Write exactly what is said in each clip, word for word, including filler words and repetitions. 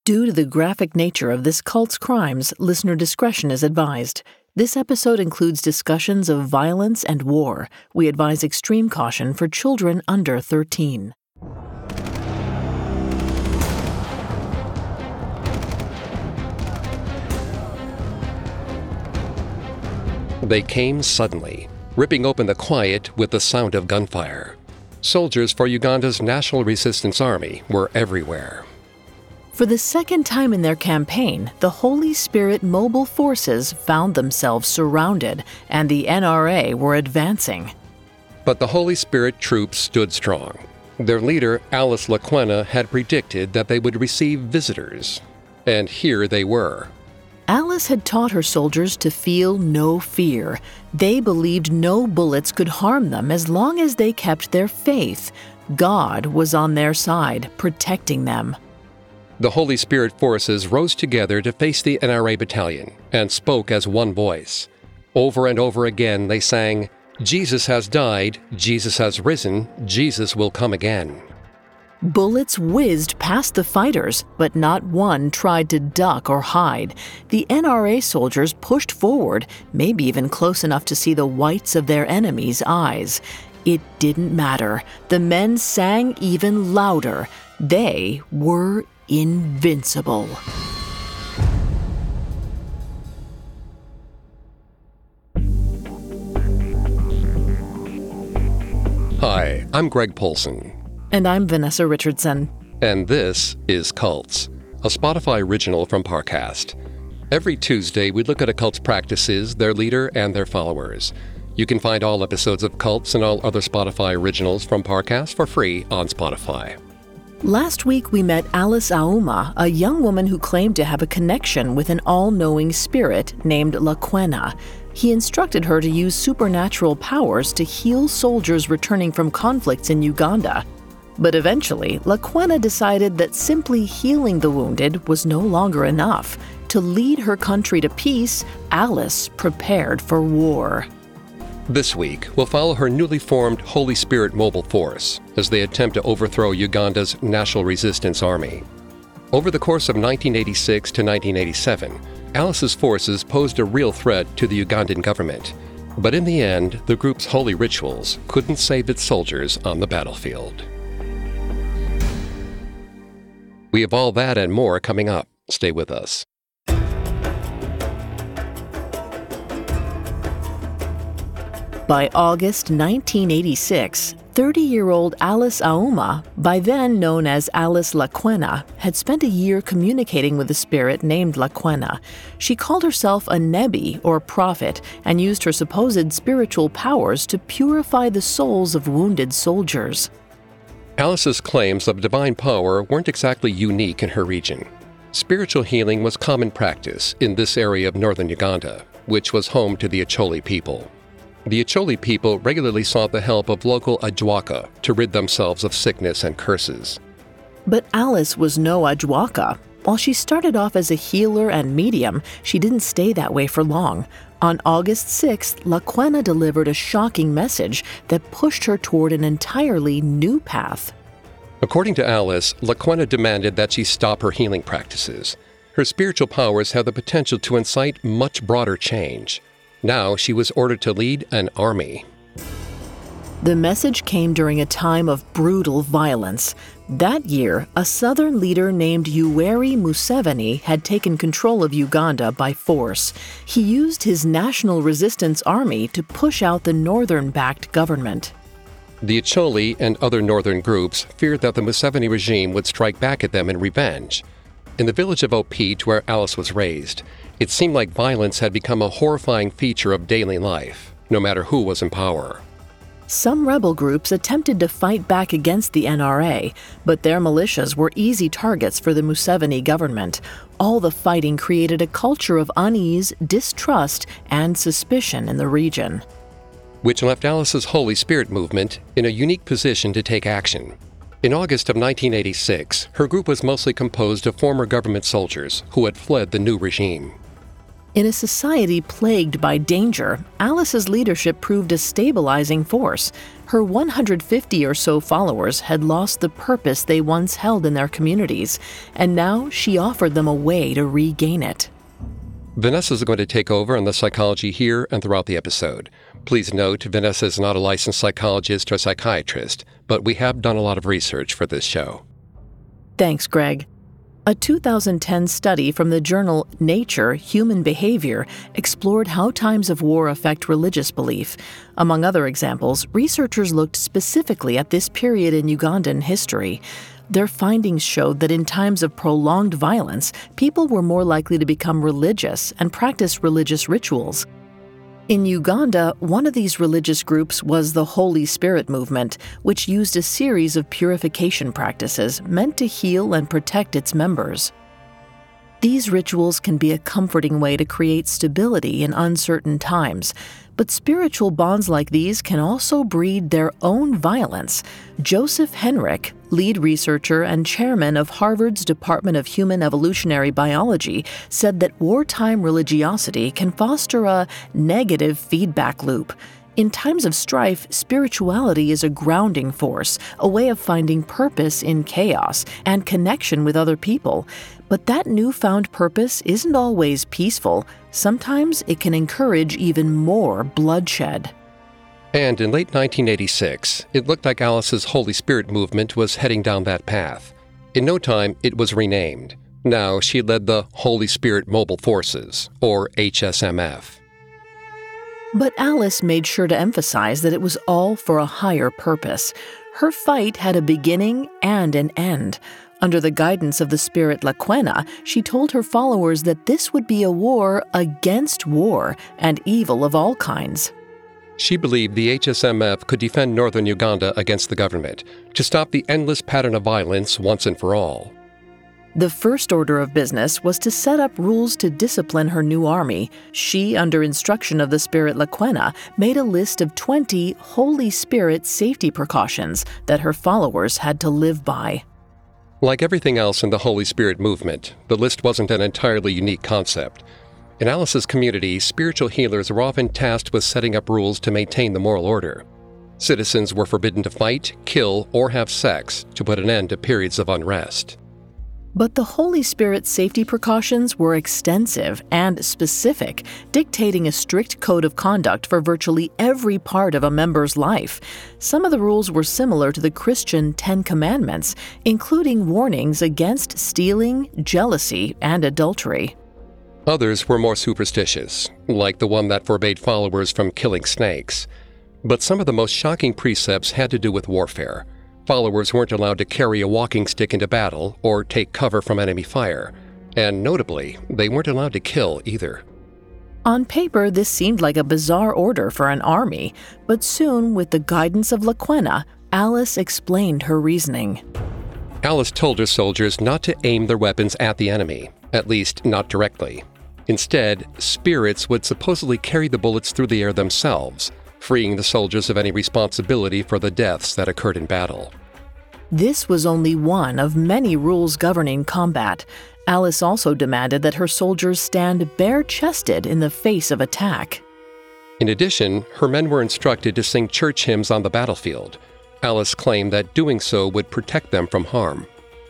Due to the graphic nature of this cult's crimes, listener discretion is advised. This episode includes discussions of violence and war. We advise extreme caution for children under thirteen. They came suddenly, ripping open the quiet with the sound of gunfire. Soldiers for Uganda's National Resistance Army were everywhere. For the second time in their campaign, the Holy Spirit Mobile Forces found themselves surrounded, and the N R A were advancing. But the Holy Spirit troops stood strong. Their leader, Alice Lakwena, had predicted that they would receive visitors. And here they were. Alice had taught her soldiers to feel no fear. They believed no bullets could harm them as long as they kept their faith. God was on their side, protecting them. The Holy Spirit forces rose together to face the N R A battalion and spoke as one voice. Over and over again they sang, "Jesus has died, Jesus has risen, Jesus will come again." Bullets whizzed past the fighters, but not one tried to duck or hide. The N R A soldiers pushed forward, maybe even close enough to see the whites of their enemies' eyes. It didn't matter. The men sang even louder. They were invincible. Hi, I'm Greg Polson. And I'm Vanessa Richardson. And this is Cults, a Spotify original from Parcast. Every Tuesday, we look at a cult's practices, their leader, and their followers. You can find all episodes of Cults and all other Spotify originals from Parcast for free on Spotify. Last week, we met Alice Auma, a young woman who claimed to have a connection with an all-knowing spirit named Lakwena. He instructed her to use supernatural powers to heal soldiers returning from conflicts in Uganda. But eventually, Lakwena decided that simply healing the wounded was no longer enough. To lead her country to peace, Alice prepared for war. This week, we'll follow her newly formed Holy Spirit Mobile Force as they attempt to overthrow Uganda's National Resistance Army. Over the course of nineteen eighty-six to nineteen eighty-seven, Alice's forces posed a real threat to the Ugandan government. But in the end, the group's holy rituals couldn't save its soldiers on the battlefield. We have all that and more coming up. Stay with us. By August nineteen eighty-six, thirty-year-old Alice Auma, by then known as Alice Lakwena, had spent a year communicating with a spirit named Lakwena. She called herself a Nebi, or prophet, and used her supposed spiritual powers to purify the souls of wounded soldiers. Alice's claims of divine power weren't exactly unique in her region. Spiritual healing was common practice in this area of northern Uganda, which was home to the Acholi people. The Acholi people regularly sought the help of local Ajwaka to rid themselves of sickness and curses. But Alice was no Ajwaka. While she started off as a healer and medium, she didn't stay that way for long. On August sixth, Lakwena delivered a shocking message that pushed her toward an entirely new path. According to Alice, Lakwena demanded that she stop her healing practices. Her spiritual powers had the potential to incite much broader change. Now she was ordered to lead an army. The message came during a time of brutal violence. That year, a southern leader named Yoweri Museveni had taken control of Uganda by force. He used his National Resistance Army to push out the northern-backed government. The Acholi and other northern groups feared that the Museveni regime would strike back at them in revenge. In the village of Opit, where Alice was raised, it seemed like violence had become a horrifying feature of daily life, no matter who was in power. Some rebel groups attempted to fight back against the N R A, but their militias were easy targets for the Museveni government. All the fighting created a culture of unease, distrust, and suspicion in the region. Which left Alice's Holy Spirit movement in a unique position to take action. In August of nineteen eighty-six, her group was mostly composed of former government soldiers who had fled the new regime. In a society plagued by danger, Alice's leadership proved a stabilizing force. Her one hundred fifty or so followers had lost the purpose they once held in their communities, and now she offered them a way to regain it. Vanessa is going to take over on the psychology here and throughout the episode. Please note, Vanessa is not a licensed psychologist or psychiatrist, but we have done a lot of research for this show. Thanks, Greg. A two thousand ten study from the journal Nature Human Behavior explored how times of war affect religious belief. Among other examples, researchers looked specifically at this period in Ugandan history. Their findings showed that in times of prolonged violence, people were more likely to become religious and practice religious rituals. In Uganda, one of these religious groups was the Holy Spirit movement, which used a series of purification practices meant to heal and protect its members. These rituals can be a comforting way to create stability in uncertain times, but spiritual bonds like these can also breed their own violence. Joseph Henrich, lead researcher and chairman of Harvard's Department of Human Evolutionary Biology, said that wartime religiosity can foster a negative feedback loop. In times of strife, spirituality is a grounding force, a way of finding purpose in chaos and connection with other people. But that newfound purpose isn't always peaceful. Sometimes it can encourage even more bloodshed. And in late nineteen eighty-six, it looked like Alice's Holy Spirit movement was heading down that path. In no time, it was renamed. Now she led the Holy Spirit Mobile Forces, or H S M F. But Alice made sure to emphasize that it was all for a higher purpose. Her fight had a beginning and an end. Under the guidance of the spirit Lakwena, she told her followers that this would be a war against war and evil of all kinds. She believed the H S M F could defend northern Uganda against the government, to stop the endless pattern of violence once and for all. The first order of business was to set up rules to discipline her new army. She, under instruction of the spirit Lakwena, made a list of twenty Holy Spirit safety precautions that her followers had to live by. Like everything else in the Holy Spirit movement, the list wasn't an entirely unique concept. In Alice's community, spiritual healers were often tasked with setting up rules to maintain the moral order. Citizens were forbidden to fight, kill, or have sex to put an end to periods of unrest. But the Holy Spirit's safety precautions were extensive and specific, dictating a strict code of conduct for virtually every part of a member's life. Some of the rules were similar to the Christian Ten Commandments, including warnings against stealing, jealousy, and adultery. Others were more superstitious, like the one that forbade followers from killing snakes. But some of the most shocking precepts had to do with warfare. Followers weren't allowed to carry a walking stick into battle or take cover from enemy fire. And notably, they weren't allowed to kill either. On paper, this seemed like a bizarre order for an army, but soon, with the guidance of Lakwena, Alice explained her reasoning. Alice told her soldiers not to aim their weapons at the enemy, at least not directly. Instead, spirits would supposedly carry the bullets through the air themselves, freeing the soldiers of any responsibility for the deaths that occurred in battle. This was only one of many rules governing combat. Alice also demanded that her soldiers stand bare-chested in the face of attack. In addition, her men were instructed to sing church hymns on the battlefield. Alice claimed that doing so would protect them from harm.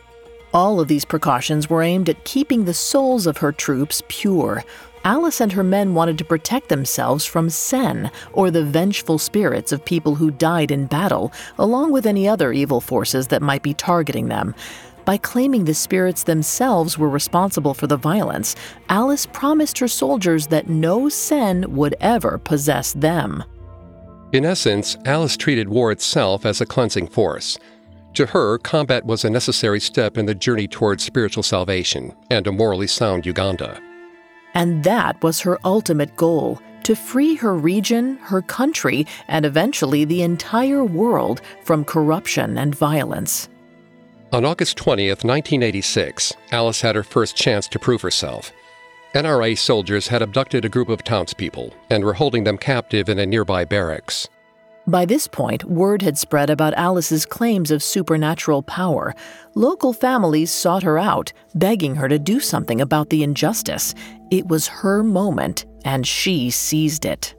All of these precautions were aimed at keeping the souls of her troops pure. Alice and her men wanted to protect themselves from Sen, or the vengeful spirits of people who died in battle, along with any other evil forces that might be targeting them. By claiming the spirits themselves were responsible for the violence, Alice promised her soldiers that no Sen would ever possess them. In essence, Alice treated war itself as a cleansing force. To her, combat was a necessary step in the journey towards spiritual salvation and a morally sound Uganda. And that was her ultimate goal, to free her region, her country, and eventually the entire world from corruption and violence. On August twentieth, nineteen eighty-six, Alice had her first chance to prove herself. N R A soldiers had abducted a group of townspeople and were holding them captive in a nearby barracks. By this point, word had spread about Alice's claims of supernatural power. Local families sought her out, begging her to do something about the injustice. It was her moment, and she seized it.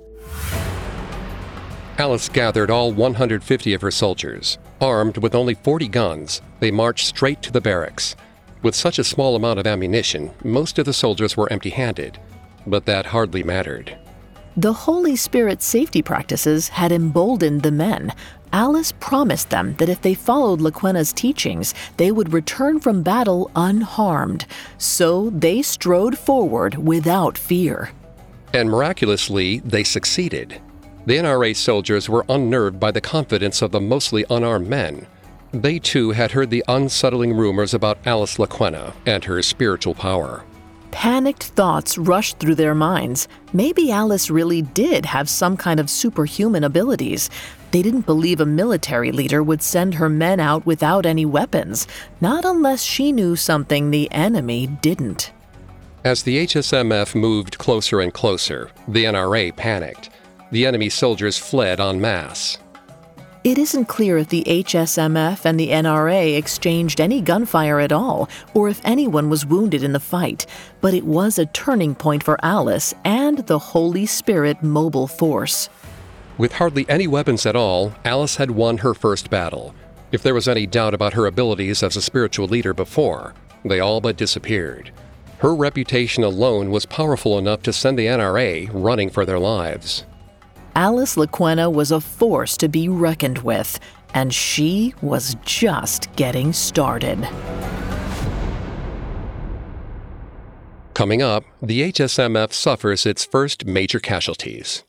Alice gathered all one hundred fifty of her soldiers. Armed with only forty guns, they marched straight to the barracks. With such a small amount of ammunition, most of the soldiers were empty-handed. But that hardly mattered. The Holy Spirit safety practices had emboldened the men. Alice promised them that if they followed Laquena's teachings, they would return from battle unharmed. So they strode forward without fear. And miraculously, they succeeded. The N R A soldiers were unnerved by the confidence of the mostly unarmed men. They too had heard the unsettling rumors about Alice Laquena and her spiritual power. Panicked thoughts rushed through their minds. Maybe Alice really did have some kind of superhuman abilities. They didn't believe a military leader would send her men out without any weapons, not unless she knew something the enemy didn't. As the H S M F moved closer and closer, the N R A panicked. The enemy soldiers fled en masse. It isn't clear if the H S M F and the N R A exchanged any gunfire at all, or if anyone was wounded in the fight, but it was a turning point for Alice and the Holy Spirit Mobile Force. With hardly any weapons at all, Alice had won her first battle. If there was any doubt about her abilities as a spiritual leader before, they all but disappeared. Her reputation alone was powerful enough to send the N R A running for their lives. Alice Laquena was a force to be reckoned with, and she was just getting started. Coming up, the H S M F suffers its first major casualties.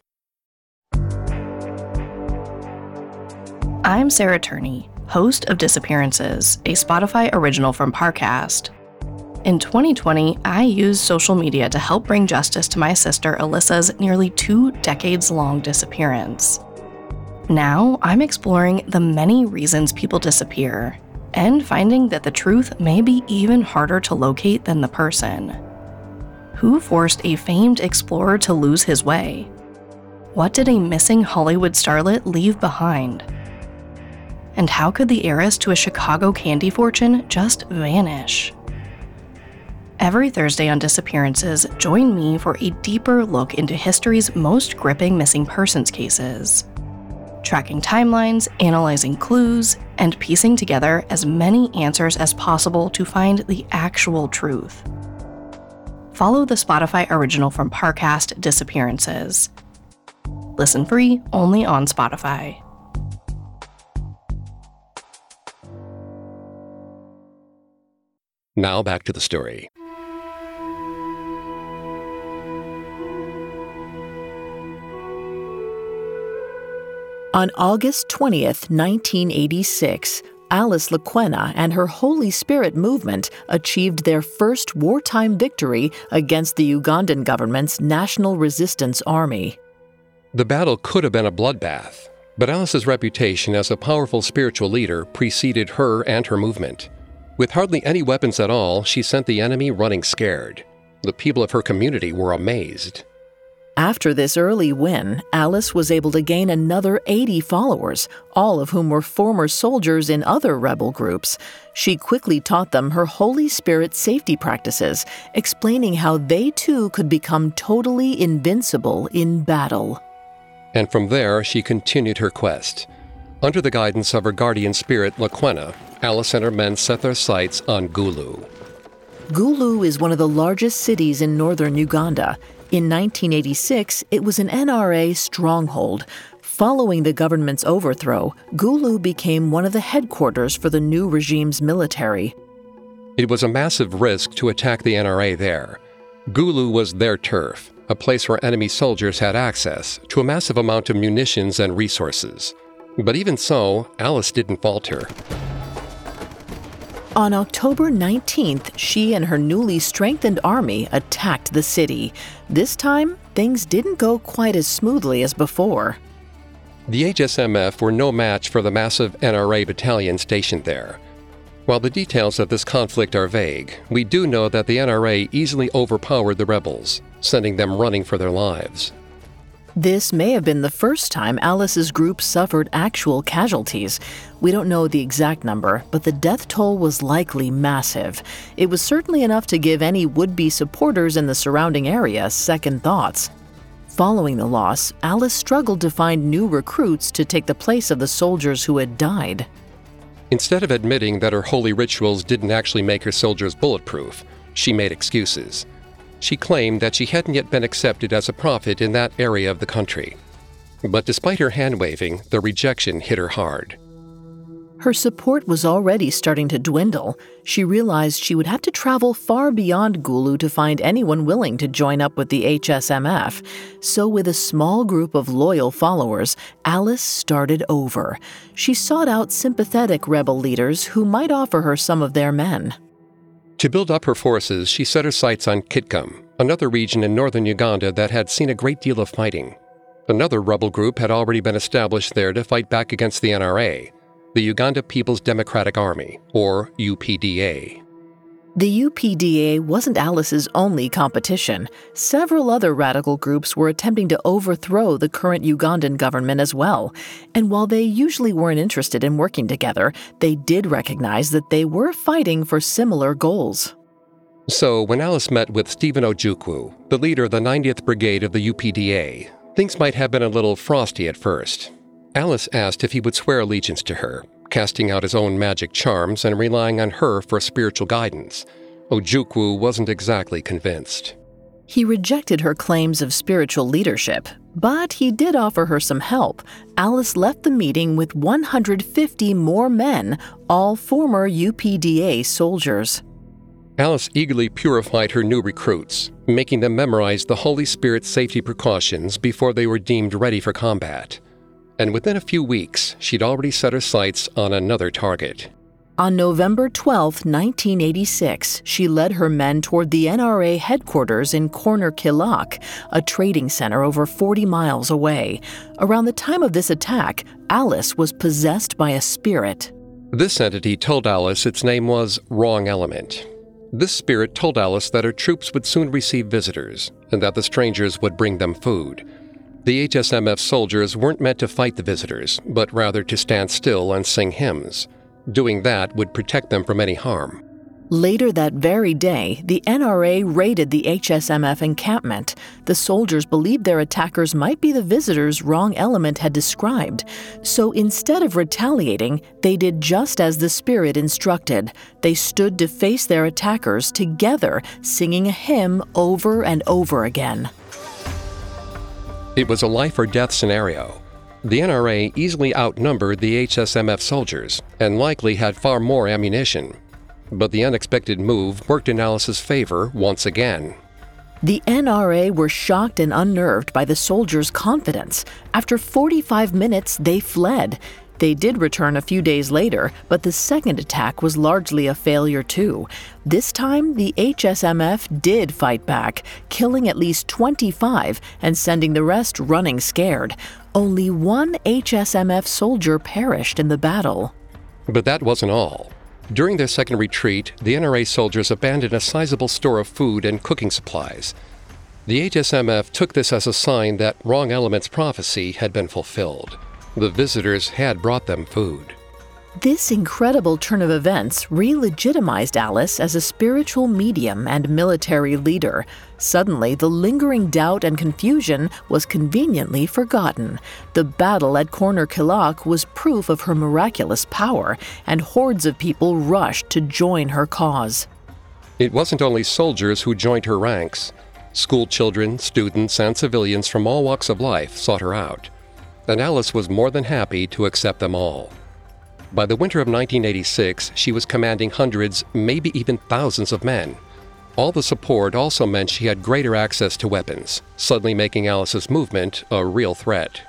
I'm Sarah Turney, host of Disappearances, a Spotify original from Parcast. In twenty twenty, I used social media to help bring justice to my sister Alyssa's nearly two decades-long disappearance. Now, I'm exploring the many reasons people disappear, and finding that the truth may be even harder to locate than the person. Who forced a famed explorer to lose his way? What did a missing Hollywood starlet leave behind? And how could the heiress to a Chicago candy fortune just vanish? Every Thursday on Disappearances, join me for a deeper look into history's most gripping missing persons cases. Tracking timelines, analyzing clues, and piecing together as many answers as possible to find the actual truth. Follow the Spotify original from Parcast, Disappearances. Listen free only on Spotify. Now back to the story. On August twentieth, nineteen eighty-six, Alice Laquena and her Holy Spirit movement achieved their first wartime victory against the Ugandan government's National Resistance Army. The battle could have been a bloodbath, but Alice's reputation as a powerful spiritual leader preceded her and her movement. With hardly any weapons at all, she sent the enemy running scared. The people of her community were amazed. After this early win, Alice was able to gain another eighty followers, all of whom were former soldiers in other rebel groups. She quickly taught them her Holy Spirit safety practices, explaining how they too could become totally invincible in battle. And from there, she continued her quest. Under the guidance of her guardian spirit, Laquena, Alice and her men set their sights on Gulu. Gulu is one of the largest cities in northern Uganda. In nineteen eighty-six, it was an N R A stronghold. Following the government's overthrow, Gulu became one of the headquarters for the new regime's military. It was a massive risk to attack the N R A there. Gulu was their turf, a place where enemy soldiers had access to a massive amount of munitions and resources. But even so, Alice didn't falter. On October nineteenth, she and her newly strengthened army attacked the city. This time, things didn't go quite as smoothly as before. The H S M F were no match for the massive N R A battalion stationed there. While the details of this conflict are vague, we do know that the N R A easily overpowered the rebels, sending them running for their lives. This may have been the first time Alice's group suffered actual casualties. We don't know the exact number, but the death toll was likely massive. It was certainly enough to give any would-be supporters in the surrounding area second thoughts. Following the loss, Alice struggled to find new recruits to take the place of the soldiers who had died. Instead of admitting that her holy rituals didn't actually make her soldiers bulletproof, she made excuses. She claimed that she hadn't yet been accepted as a prophet in that area of the country. But despite her hand-waving, the rejection hit her hard. Her support was already starting to dwindle. She realized she would have to travel far beyond Gulu to find anyone willing to join up with the H S M F. So with a small group of loyal followers, Alice started over. She sought out sympathetic rebel leaders who might offer her some of their men. To build up her forces, she set her sights on Kitgum, another region in northern Uganda that had seen a great deal of fighting. Another rebel group had already been established there to fight back against the N R A, the Uganda People's Democratic Army, or U P D A. The U P D A wasn't Alice's only competition. Several other radical groups were attempting to overthrow the current Ugandan government as well. And while they usually weren't interested in working together, they did recognize that they were fighting for similar goals. So when Alice met with Stephen Ojukwu, the leader of the ninetieth Brigade of the U P D A, things might have been a little frosty at first. Alice asked if he would swear allegiance to her, casting out his own magic charms and relying on her for spiritual guidance. Ojukwu wasn't exactly convinced. He rejected her claims of spiritual leadership, but he did offer her some help. Alice left the meeting with one hundred fifty more men, all former U P D A soldiers. Alice eagerly purified her new recruits, making them memorize the Holy Spirit's safety precautions before they were deemed ready for combat. And within a few weeks, she'd already set her sights on another target. On November twelfth, nineteen eighty-six, she led her men toward the N R A headquarters in Corner Kilak, a trading center over forty miles away. Around the time of this attack, Alice was possessed by a spirit. This entity told Alice its name was Wrong Element. This spirit told Alice that her troops would soon receive visitors, and that the strangers would bring them food. The H S M F soldiers weren't meant to fight the visitors, but rather to stand still and sing hymns. Doing that would protect them from any harm. Later that very day, the N R A raided the H S M F encampment. The soldiers believed their attackers might be the visitors Wrong Element had described. So instead of retaliating, they did just as the spirit instructed. They stood to face their attackers together, singing a hymn over and over again. It was a life-or-death scenario. The N R A easily outnumbered the H S M F soldiers and likely had far more ammunition. But the unexpected move worked in Alice's favor once again. The N R A were shocked and unnerved by the soldiers' confidence. After forty-five minutes, they fled. They did return a few days later, but the second attack was largely a failure too. This time, the H S M F did fight back, killing at least twenty-five and sending the rest running scared. Only one H S M F soldier perished in the battle. But that wasn't all. During their second retreat, the N R A soldiers abandoned a sizable store of food and cooking supplies. The H S M F took this as a sign that Wrong Element's prophecy had been fulfilled. The visitors had brought them food. This incredible turn of events re-legitimized Alice as a spiritual medium and military leader. Suddenly, the lingering doubt and confusion was conveniently forgotten. The battle at Corner Kilak was proof of her miraculous power, and hordes of people rushed to join her cause. It wasn't only soldiers who joined her ranks. School children, students, and civilians from all walks of life sought her out. And Alice was more than happy to accept them all. By the winter of nineteen eighty-six, she was commanding hundreds, maybe even thousands of men. All the support also meant she had greater access to weapons, suddenly making Alice's movement a real threat.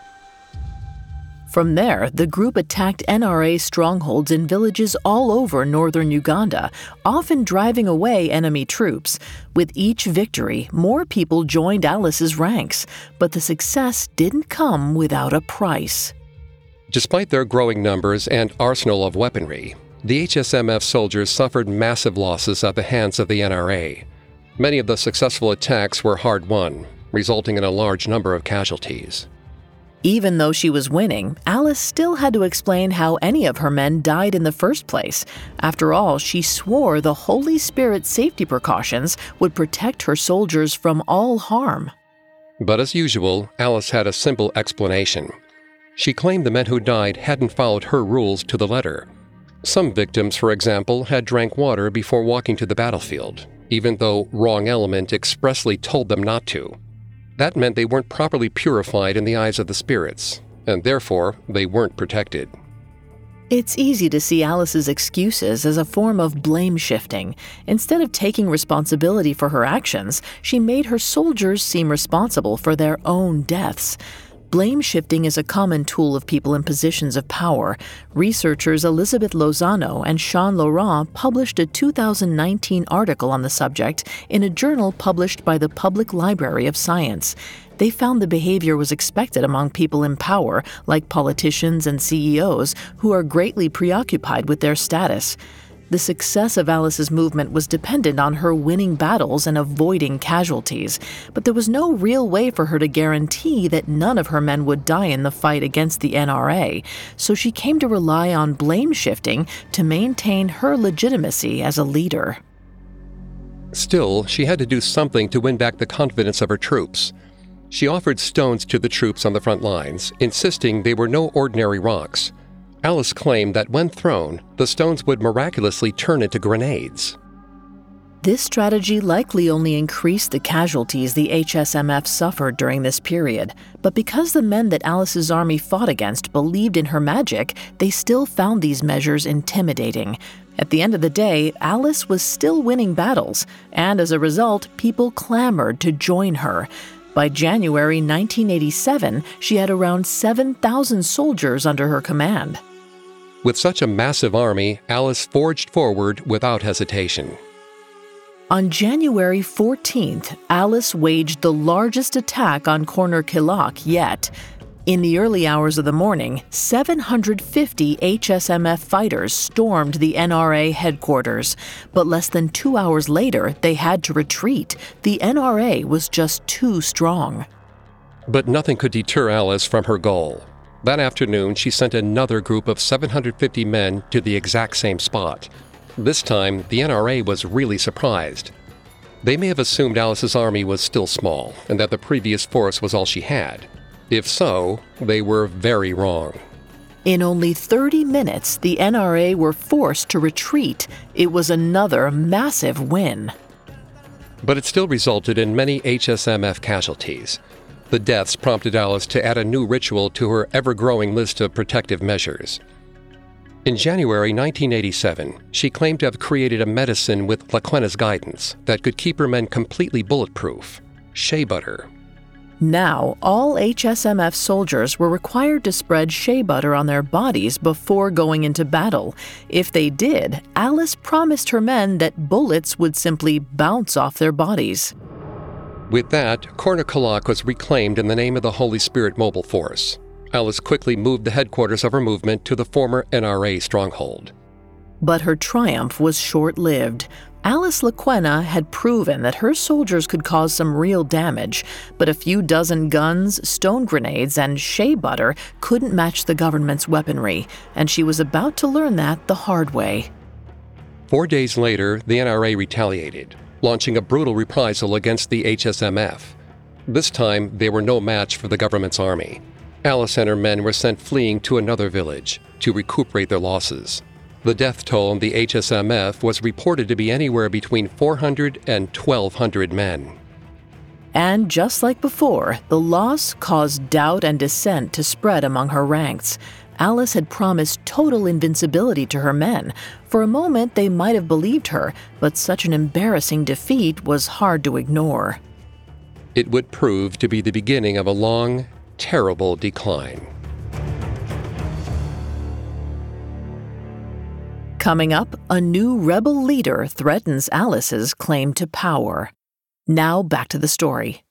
From there, the group attacked N R A strongholds in villages all over northern Uganda, often driving away enemy troops. With each victory, more people joined Alice's ranks, but the success didn't come without a price. Despite their growing numbers and arsenal of weaponry, the H S M F soldiers suffered massive losses at the hands of the N R A. Many of the successful attacks were hard-won, resulting in a large number of casualties. Even though she was winning, Alice still had to explain how any of her men died in the first place. After all, she swore the Holy Spirit's safety precautions would protect her soldiers from all harm. But as usual, Alice had a simple explanation. She claimed the men who died hadn't followed her rules to the letter. Some victims, for example, had drank water before walking to the battlefield, even though Wrong Element expressly told them not to. That meant they weren't properly purified in the eyes of the spirits, and therefore they weren't protected. It's easy to see Alice's excuses as a form of blame shifting. Instead of taking responsibility for her actions, she made her soldiers seem responsible for their own deaths. Blame shifting is a common tool of people in positions of power. Researchers Elizabeth Lozano and Sean Laurent published a two thousand nineteen article on the subject in a journal published by the Public Library of Science. They found the behavior was expected among people in power, like politicians and C E Os, who are greatly preoccupied with their status. The success of Alice's movement was dependent on her winning battles and avoiding casualties, but there was no real way for her to guarantee that none of her men would die in the fight against the N R A, so she came to rely on blame shifting to maintain her legitimacy as a leader. Still, she had to do something to win back the confidence of her troops. She offered stones to the troops on the front lines, insisting they were no ordinary rocks. Alice claimed that when thrown, the stones would miraculously turn into grenades. This strategy likely only increased the casualties the H S M F suffered during this period, but because the men that Alice's army fought against believed in her magic, they still found these measures intimidating. At the end of the day, Alice was still winning battles, and as a result, people clamored to join her. By January nineteen eighty-seven, she had around seven thousand soldiers under her command. With such a massive army, Alice forged forward without hesitation. On January fourteenth, Alice waged the largest attack on Corner Killock yet. In the early hours of the morning, seven hundred fifty H S M F fighters stormed the N R A headquarters, but less than two hours later, they had to retreat. The N R A was just too strong. But nothing could deter Alice from her goal. That afternoon, she sent another group of seven hundred fifty men to the exact same spot. This time, the N R A was really surprised. They may have assumed Alice's army was still small, and that the previous force was all she had. If so, they were very wrong. In only thirty minutes, the N R A were forced to retreat. It was another massive win. But it still resulted in many H S M F casualties. The deaths prompted Alice to add a new ritual to her ever-growing list of protective measures. In January nineteen eighty-seven, she claimed to have created a medicine with Laquena's guidance that could keep her men completely bulletproof: shea butter. Now, all H S M F soldiers were required to spread shea butter on their bodies before going into battle. If they did, Alice promised her men that bullets would simply bounce off their bodies. With that, Corner Killock was reclaimed in the name of the Holy Spirit Mobile Force. Alice quickly moved the headquarters of her movement to the former N R A stronghold. But her triumph was short-lived. Alice Laquena had proven that her soldiers could cause some real damage, but a few dozen guns, stone grenades, and shea butter couldn't match the government's weaponry, and she was about to learn that the hard way. Four days later, the N R A retaliated, launching a brutal reprisal against the H S M F. This time, they were no match for the government's army. Alice and her men were sent fleeing to another village to recuperate their losses. The death toll in the H S M F was reported to be anywhere between four hundred and twelve hundred men. And just like before, the loss caused doubt and dissent to spread among her ranks. Alice had promised total invincibility to her men. For a moment, they might have believed her, but such an embarrassing defeat was hard to ignore. It would prove to be the beginning of a long, terrible decline. Coming up, a new rebel leader threatens Alice's claim to power. Now back to the story.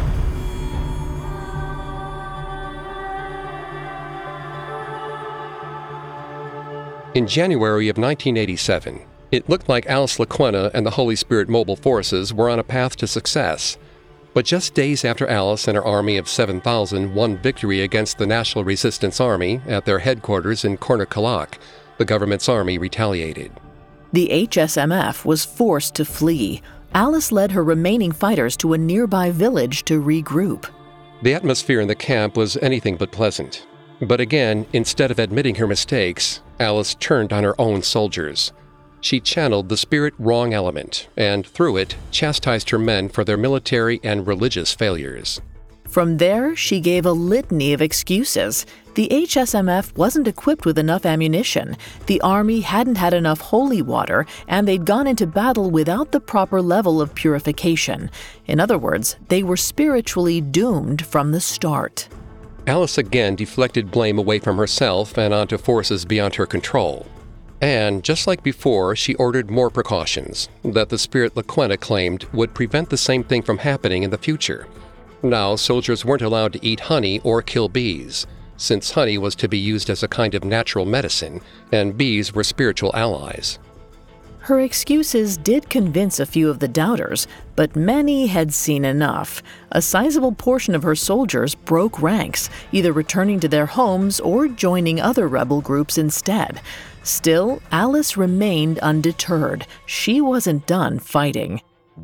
In January of nineteen eighty-seven, it looked like Alice Laquena and the Holy Spirit Mobile Forces were on a path to success. But just days after Alice and her army of seven thousand won victory against the National Resistance Army at their headquarters in Kornakalak, the government's army retaliated. The H S M F was forced to flee. Alice led her remaining fighters to a nearby village to regroup. The atmosphere in the camp was anything but pleasant. But again, instead of admitting her mistakes, Alice turned on her own soldiers. She channeled the spirit wrong element, and through it, chastised her men for their military and religious failures. From there, she gave a litany of excuses. The H S M F wasn't equipped with enough ammunition, the army hadn't had enough holy water, and they'd gone into battle without the proper level of purification. In other words, they were spiritually doomed from the start. Alice again deflected blame away from herself and onto forces beyond her control. And, just like before, she ordered more precautions that the spirit Laquena claimed would prevent the same thing from happening in the future. Now, soldiers weren't allowed to eat honey or kill bees, since honey was to be used as a kind of natural medicine, and bees were spiritual allies. Her excuses did convince a few of the doubters, but many had seen enough. A sizable portion of her soldiers broke ranks, either returning to their homes or joining other rebel groups instead. Still, Alice remained undeterred. She wasn't done fighting.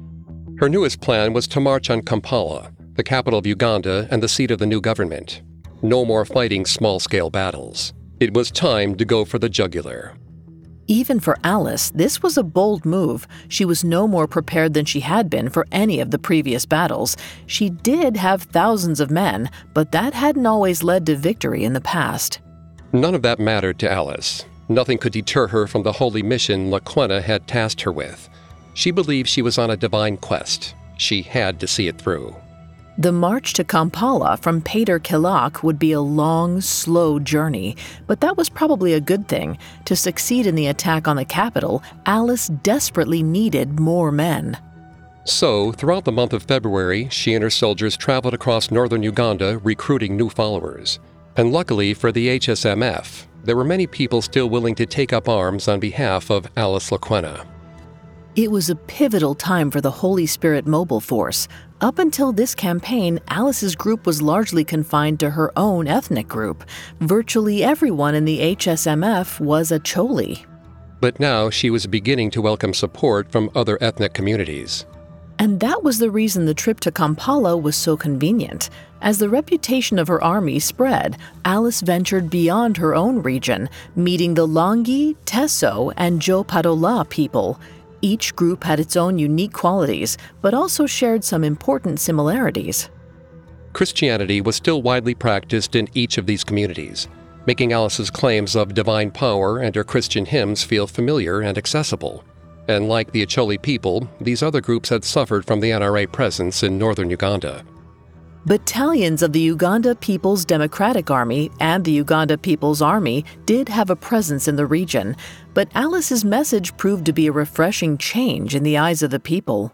Her newest plan was to march on Kampala, the capital of Uganda and the seat of the new government. No more fighting small-scale battles. It was time to go for the jugular. Even for Alice, this was a bold move. She was no more prepared than she had been for any of the previous battles. She did have thousands of men, but that hadn't always led to victory in the past. None of that mattered to Alice. Nothing could deter her from the holy mission Laquena had tasked her with. She believed she was on a divine quest. She had to see it through. The march to Kampala from Pader Kilak would be a long, slow journey, but that was probably a good thing. To succeed in the attack on the capital, Alice desperately needed more men. So, throughout the month of February, she and her soldiers traveled across northern Uganda recruiting new followers. And luckily for the H S M F, there were many people still willing to take up arms on behalf of Alice Laquena. It was a pivotal time for the Holy Spirit Mobile Force. Up until this campaign, Alice's group was largely confined to her own ethnic group. Virtually everyone in the H S M F was a Choli. But now she was beginning to welcome support from other ethnic communities. And that was the reason the trip to Kampala was so convenient. As the reputation of her army spread, Alice ventured beyond her own region, meeting the Langi, Teso, and Jopadola people. Each group had its own unique qualities, but also shared some important similarities. Christianity was still widely practiced in each of these communities, making Alice's claims of divine power and her Christian hymns feel familiar and accessible. And like the Acholi people, these other groups had suffered from the N R A presence in northern Uganda. Battalions of the Uganda People's Democratic Army and the Uganda People's Army did have a presence in the region, but Alice's message proved to be a refreshing change in the eyes of the people.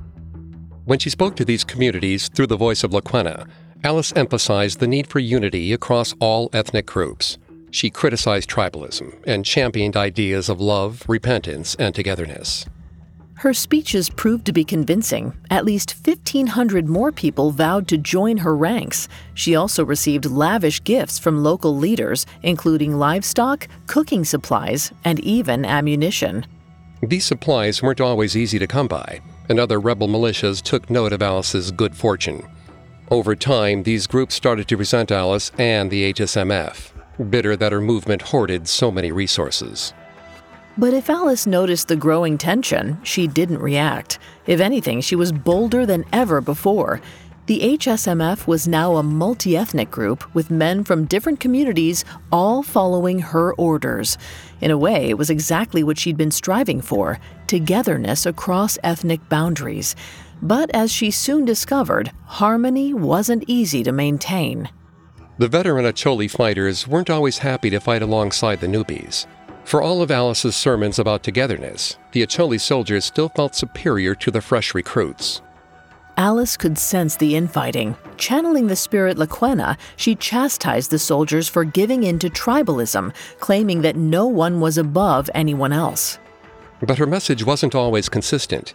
When she spoke to these communities through the voice of Laquena, Alice emphasized the need for unity across all ethnic groups. She criticized tribalism and championed ideas of love, repentance, and togetherness. Her speeches proved to be convincing. At least fifteen hundred more people vowed to join her ranks. She also received lavish gifts from local leaders, including livestock, cooking supplies, and even ammunition. These supplies weren't always easy to come by, and other rebel militias took note of Alice's good fortune. Over time, these groups started to resent Alice and the H S M F, bitter that her movement hoarded so many resources. But if Alice noticed the growing tension, she didn't react. If anything, she was bolder than ever before. The H S M F was now a multi-ethnic group with men from different communities all following her orders. In a way, it was exactly what she'd been striving for, togetherness across ethnic boundaries. But as she soon discovered, harmony wasn't easy to maintain. The veteran Acholi fighters weren't always happy to fight alongside the newbies. For all of Alice's sermons about togetherness, the Acholi soldiers still felt superior to the fresh recruits. Alice could sense the infighting. Channeling the spirit Laquena, she chastised the soldiers for giving in to tribalism, claiming that no one was above anyone else. But her message wasn't always consistent.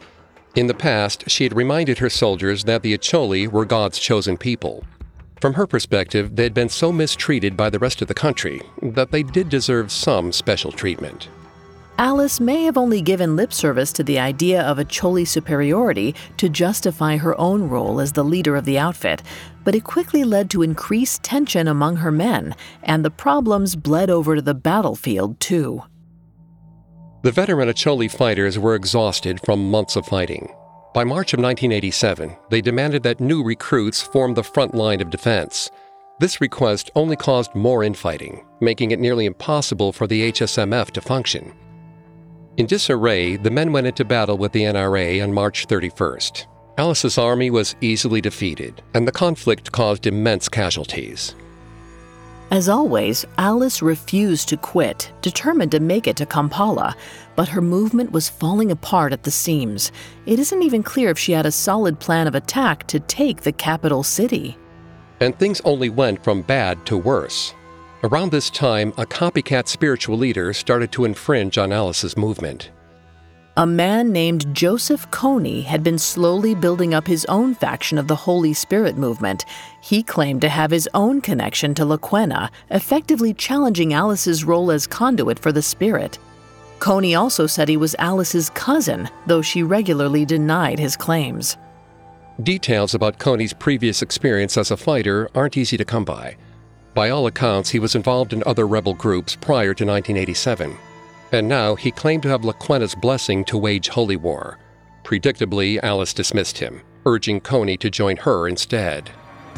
In the past, she had reminded her soldiers that the Acholi were God's chosen people. From her perspective, they had been so mistreated by the rest of the country that they did deserve some special treatment. Alice may have only given lip service to the idea of Acholi superiority to justify her own role as the leader of the outfit, but it quickly led to increased tension among her men, and the problems bled over to the battlefield too. The veteran Acholi fighters were exhausted from months of fighting. By March of nineteen eighty-seven, they demanded that new recruits form the front line of defense. This request only caused more infighting, making it nearly impossible for the H S M F to function. In disarray, the men went into battle with the N R A on March thirty-first. Alice's army was easily defeated, and the conflict caused immense casualties. As always, Alice refused to quit, determined to make it to Kampala, but her movement was falling apart at the seams. It isn't even clear if she had a solid plan of attack to take the capital city. And things only went from bad to worse. Around this time, a copycat spiritual leader started to infringe on Alice's movement. A man named Joseph Kony had been slowly building up his own faction of the Holy Spirit movement. He claimed to have his own connection to Lakwena, effectively challenging Alice's role as conduit for the Spirit. Kony also said he was Alice's cousin, though she regularly denied his claims. Details about Kony's previous experience as a fighter aren't easy to come by. By all accounts, he was involved in other rebel groups prior to nineteen eighty-seven. And now he claimed to have Lakwena's blessing to wage holy war. Predictably, Alice dismissed him, urging Kony to join her instead.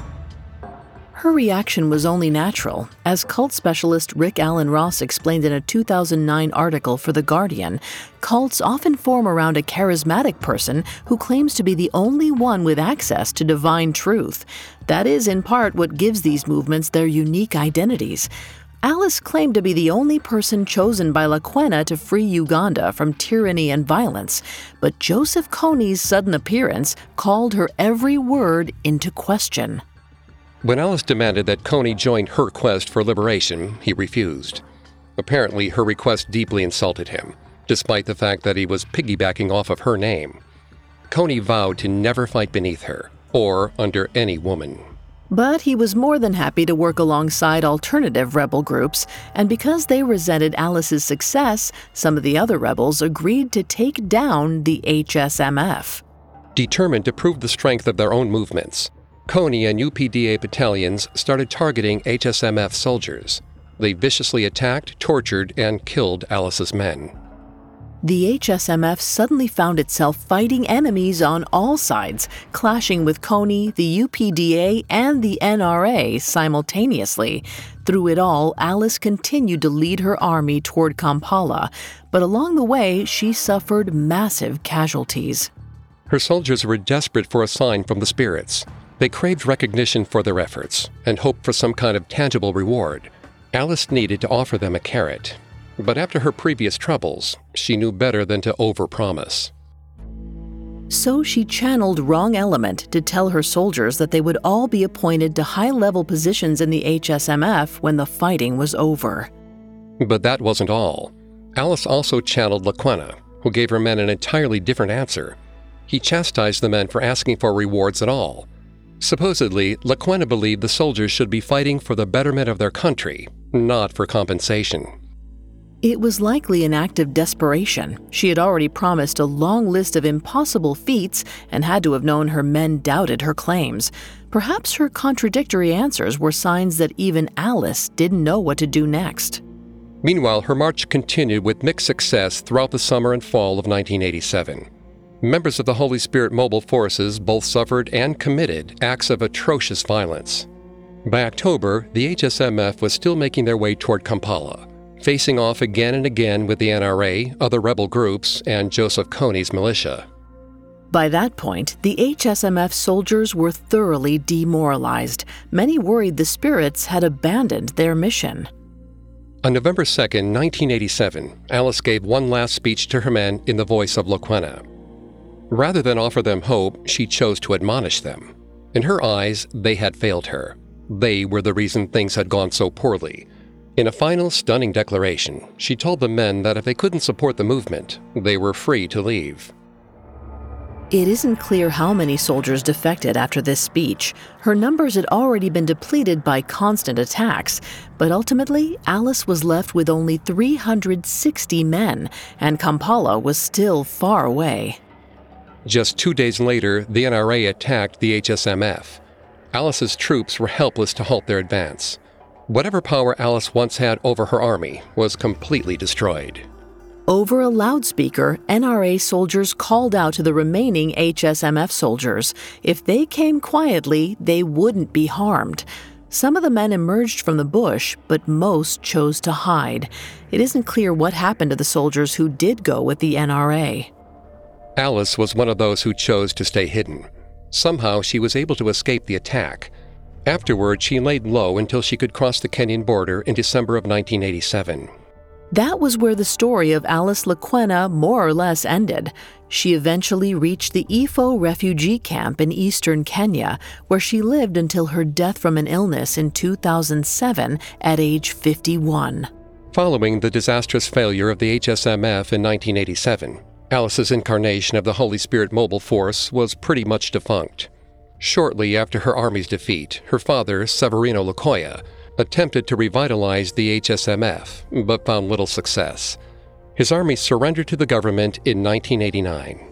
Her reaction was only natural. As cult specialist Rick Allen Ross explained in a two thousand nine article for The Guardian, cults often form around a charismatic person who claims to be the only one with access to divine truth. That is, in part, what gives these movements their unique identities. Alice claimed to be the only person chosen by Lakwena to free Uganda from tyranny and violence, but Joseph Kony's sudden appearance called her every word into question. When Alice demanded that Kony join her quest for liberation, he refused. Apparently, her request deeply insulted him, despite the fact that he was piggybacking off of her name. Kony vowed to never fight beneath her, or under any woman. But he was more than happy to work alongside alternative rebel groups, and because they resented Alice's success, some of the other rebels agreed to take down the H S M F. Determined to prove the strength of their own movements, Kony and U P D A battalions started targeting H S M F soldiers. They viciously attacked, tortured, and killed Alice's men. The H S M F suddenly found itself fighting enemies on all sides, clashing with Kony, the U P D A, and the N R A simultaneously. Through it all, Alice continued to lead her army toward Kampala, but along the way, she suffered massive casualties. Her soldiers were desperate for a sign from the spirits. They craved recognition for their efforts and hoped for some kind of tangible reward. Alice needed to offer them a carrot. But after her previous troubles, she knew better than to overpromise. So she channeled Wrong Element to tell her soldiers that they would all be appointed to high-level positions in the H S M F when the fighting was over. But that wasn't all. Alice also channeled Lakwena, who gave her men an entirely different answer. He chastised the men for asking for rewards at all. Supposedly, Lakwena believed the soldiers should be fighting for the betterment of their country, not for compensation. It was likely an act of desperation. She had already promised a long list of impossible feats and had to have known her men doubted her claims. Perhaps her contradictory answers were signs that even Alice didn't know what to do next. Meanwhile, her march continued with mixed success throughout the summer and fall of nineteen eighty-seven. Members of the Holy Spirit Mobile Forces both suffered and committed acts of atrocious violence. By October, the H S M F was still making their way toward Kampala, facing off again and again with the N R A, other rebel groups, and Joseph Kony's militia. By that point, the H S M F soldiers were thoroughly demoralized. Many worried the spirits had abandoned their mission. On November second, nineteen eighty-seven, Alice gave one last speech to her men in the voice of Lakwena. Rather than offer them hope, she chose to admonish them. In her eyes, they had failed her. They were the reason things had gone so poorly. In a final, stunning declaration, she told the men that if they couldn't support the movement, they were free to leave. It isn't clear how many soldiers defected after this speech. Her numbers had already been depleted by constant attacks, but ultimately, Alice was left with only three hundred sixty men, and Kampala was still far away. Just two days later, the N R A attacked the H S M F. Alice's troops were helpless to halt their advance. Whatever power Alice once had over her army was completely destroyed. Over a loudspeaker, N R A soldiers called out to the remaining H S M F soldiers. If they came quietly, they wouldn't be harmed. Some of the men emerged from the bush, but most chose to hide. It isn't clear what happened to the soldiers who did go with the N R A. Alice was one of those who chose to stay hidden. Somehow she was able to escape the attack. Afterward, she laid low until she could cross the Kenyan border in December of nineteen eighty-seven. That was where the story of Alice Lakwena more or less ended. She eventually reached the Ifo refugee camp in eastern Kenya, where she lived until her death from an illness in two thousand seven at age fifty-one. Following the disastrous failure of the H S M F in nineteen eighty-seven, Alice's incarnation of the Holy Spirit Mobile Force was pretty much defunct. Shortly after her army's defeat, her father, Severino Lukoya, attempted to revitalize the H S M F, but found little success. His army surrendered to the government in nineteen eighty-nine.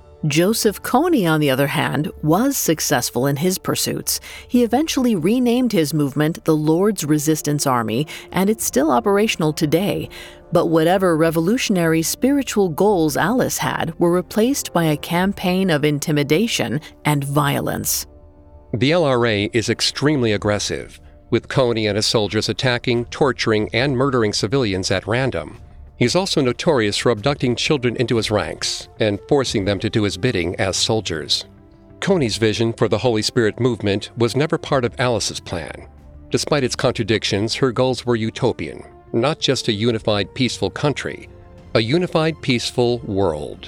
Joseph Kony, on the other hand, was successful in his pursuits. He eventually renamed his movement the Lord's Resistance Army, and it's still operational today. But whatever revolutionary spiritual goals Alice had were replaced by a campaign of intimidation and violence. The L R A is extremely aggressive, with Kony and his soldiers attacking, torturing, and murdering civilians at random. He's also notorious for abducting children into his ranks and forcing them to do his bidding as soldiers. Kony's vision for the Holy Spirit movement was never part of Alice's plan. Despite its contradictions, her goals were utopian, not just a unified, peaceful country, a unified, peaceful world.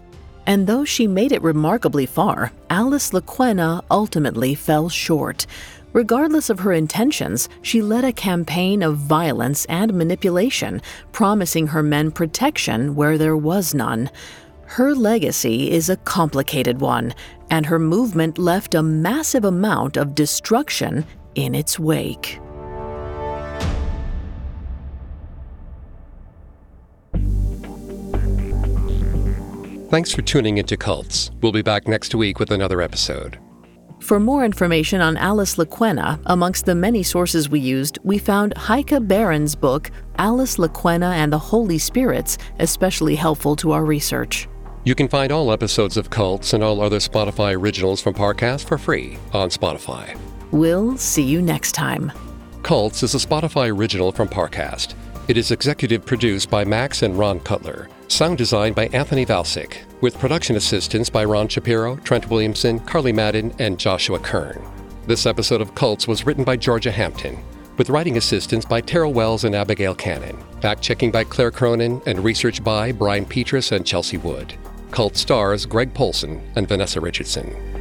And though she made it remarkably far, Alice Lakwena ultimately fell short. Regardless of her intentions, she led a campaign of violence and manipulation, promising her men protection where there was none. Her legacy is a complicated one, and her movement left a massive amount of destruction in its wake. Thanks for tuning into Cults. We'll be back next week with another episode. For more information on Alice Lakwena, amongst the many sources we used, we found Heike Barron's book, Alice Lakwena and the Holy Spirits, especially helpful to our research. You can find all episodes of Cults and all other Spotify originals from Parcast for free on Spotify. We'll see you next time. Cults is a Spotify original from Parcast. It is executive produced by Max and Ron Cutler. Sound design by Anthony Valsic, with production assistance by Ron Shapiro, Trent Williamson, Carly Madden, and Joshua Kern. This episode of Cults was written by Georgia Hampton, with writing assistance by Terrell Wells and Abigail Cannon, fact-checking by Claire Cronin, and research by Brian Petrus and Chelsea Wood. Cult stars Greg Polson and Vanessa Richardson.